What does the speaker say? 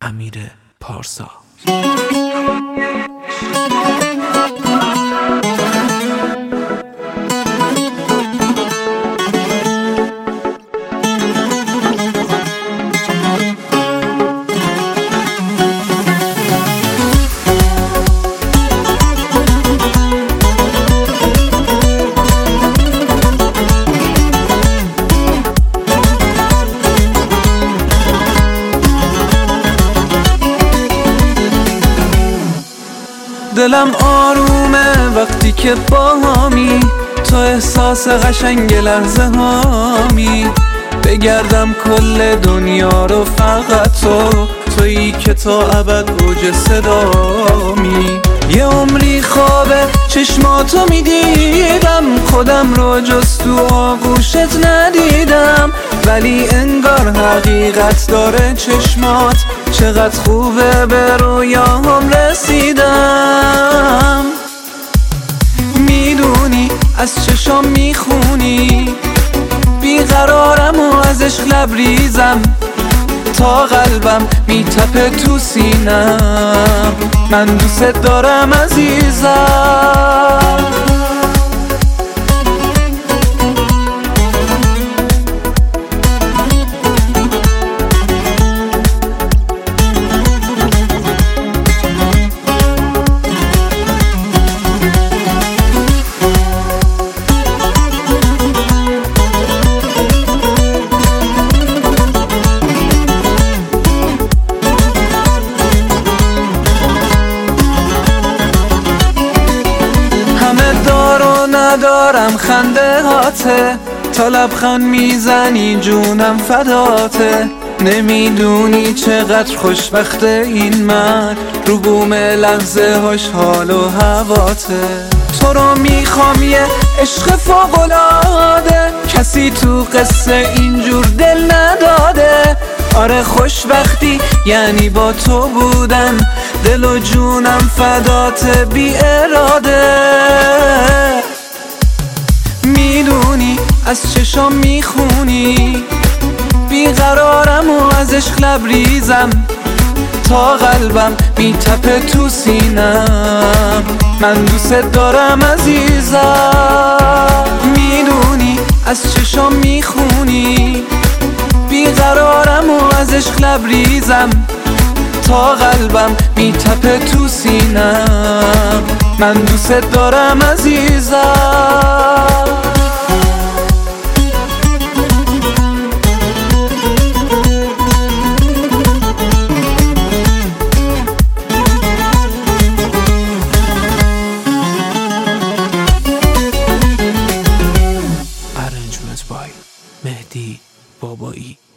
امیر پارسا. دلم آرومه وقتی که باهامی، تو احساس قشنگ لحظه هامی. بگردم کل دنیا رو فقط تویی که تا ابد اوج صدامی. یه عمری خوابه چشماتو میدیدم، خودم رو جز تو آغوشت ندیدم. ولی انگار حقیقت داره چشمات، چقدر خوبه به رویاهم رسیدم. میدونی از چشام میخونی، بیقرارم و از عشق لبریزم. تا قلبم میتپه تو سینم، من دوست دارم عزیزم. ندارم خنده هاته، تا لبخند میزنی جونم فداته. نمیدونی چقدر خوشبخت این من، رو بوم لحظه هاش حال و هواته. تو رو میخوام یه عشق فوق‌العاده، کسی تو قصه اینجور دل نداده. آره خوشبختی یعنی با تو بودن، دل و جونم فدات بی اراده. میدونی از چشام میخونی، بیقرارم و از عشق لبریزم. تا قلبم میتپه تو سینم، من دوست دارم عزیزم. میدونی از چشام میخونی، بیقرارم و از عشق لبریزم. تا قلبم میتپه تو سینم، من دوست دارم عزیزم. Arrangement by مهدی بابایی.